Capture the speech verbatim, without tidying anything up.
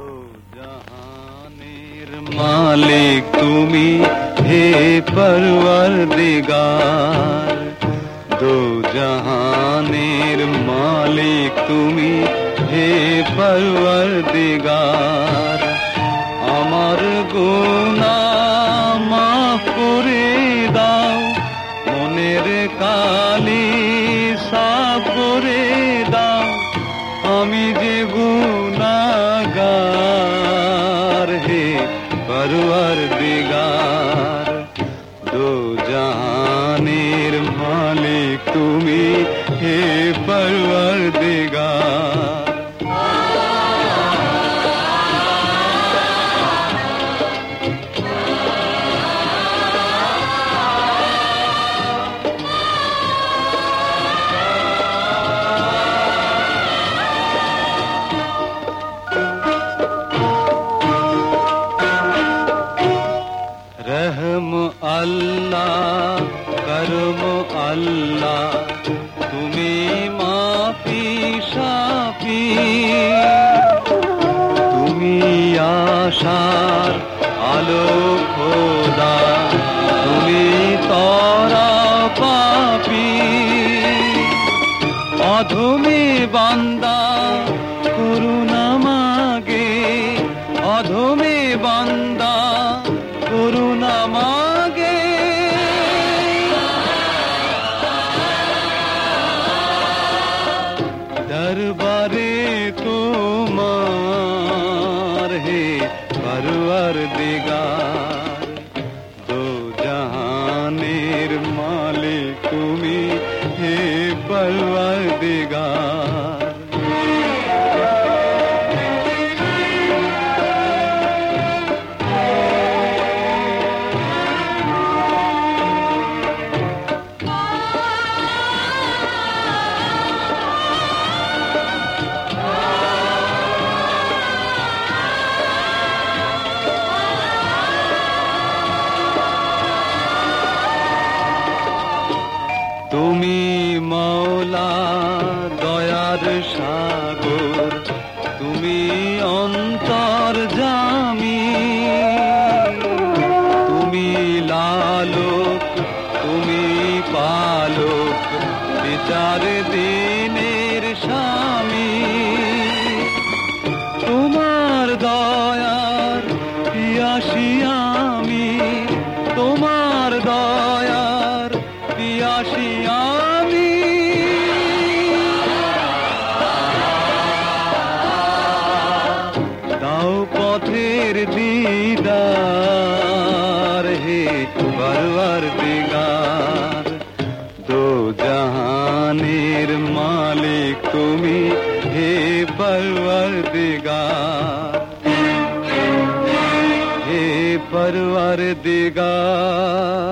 জাহানের মালিক তুমি হে পরওয়ারদিগার, দো জাহানের মালিক তুমি হে পরওয়ারদিগার। আমার গুনাহ মাফ করে দাও, মনের কালি সাফ করে দাও, আমি যে গুনাহগার হে পরওয়ারদিগার। দো জাহানের মালিক তুমি হে পরওয়ারদিগার। रहम अल्लाह करम अल्लाह তুমি মাফি শাফি, তুমি আশার আলো খোদা, তুমি তরা পাপি। অধমে বান্দা করুণা মাগে, অধমে বান্দা করুণা মাগে। দরবারে তোমার হে পরওয়ারদিগার, দো জাহানের মালিক তুমি হে পরওয়ারদিগার। তুমি মওলা দয়ার সাগর, তুমি অন্তর্যামী, তুমি লালক তুমি পালক, বিচার দিনের স্বামী। তোমার দয়ার পিয়াসী আমি, তোমার দয়ার পিয়াসী আমি। দাও পথের দিদার হে পরওয়ারদিগার, দো জাহানের মালিক তুমি হে পরওয়ারদিগার, হে পরওয়ারদিগার।